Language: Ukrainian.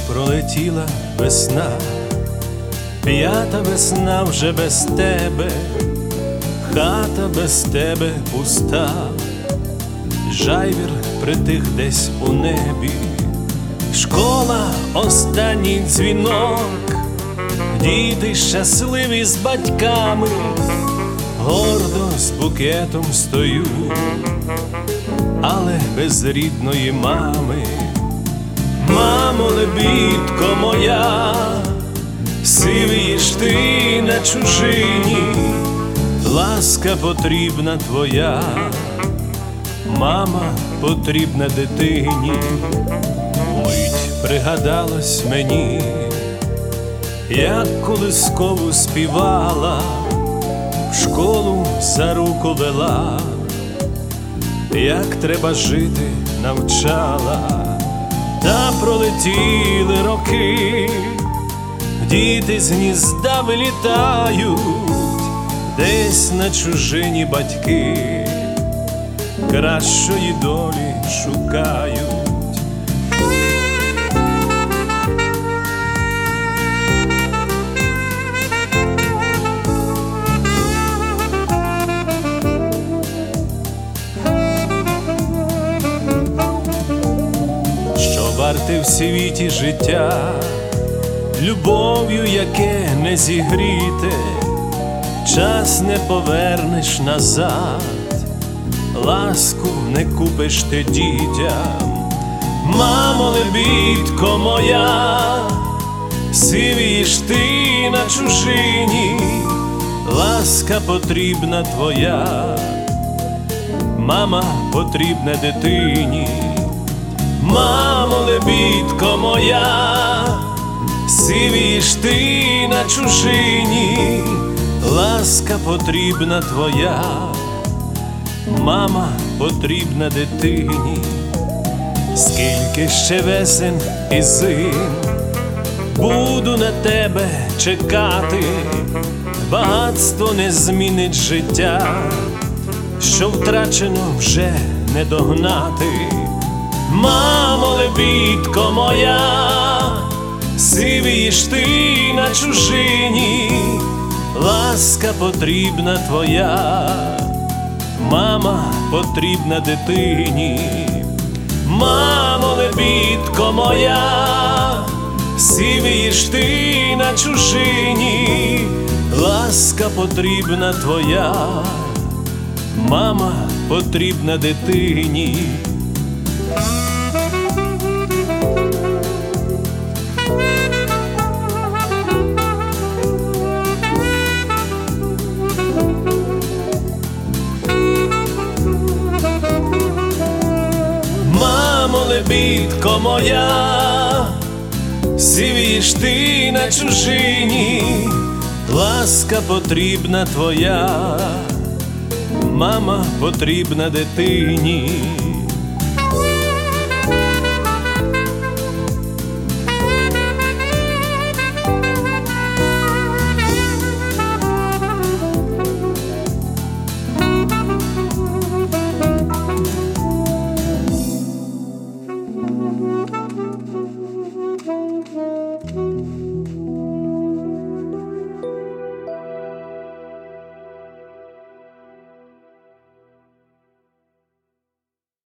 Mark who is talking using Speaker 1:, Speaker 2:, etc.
Speaker 1: пролетіла весна, п'ята весна вже без тебе, хата без тебе пуста, жайвір притих десь у небі, школа останній дзвінок, діти щасливі з батьками, гордо з букетом стою, але без рідної мами. Мамо, лебідко моя, сивієш ти на чужині, ласка потрібна твоя, мама потрібна дитині. Мить пригадалось мені, як колискову співала, в школу за руку вела, як треба жити навчала. Та пролетіли роки, діти з гнізда вилітають, десь на чужині батьки кращої долі шукають. Варте в світі життя, любов'ю, яке не зігріте, час не повернеш назад, ласку не купиш ти дітям. Мамо, лебідко моя, сивієш ти на чужині, ласка потрібна твоя, мама потрібна дитині. Мамо, лебідко моя, сивієш ти на чужині, ласка потрібна твоя, мама потрібна дитині. Скільки ще весен і зим буду на тебе чекати, багатство не змінить життя, що втрачено вже не догнати. Мамо, лебідко моя, сивієш ти на чужині, ласка потрібна твоя, мама потрібна дитині. Мамо, лебідко моя, сивієш ти на чужині, ласка потрібна твоя, мама потрібна дитині. Мамо, лебідко моя, сивієш ти на чужині, ласка потрібна твоя, мама потрібна дитині.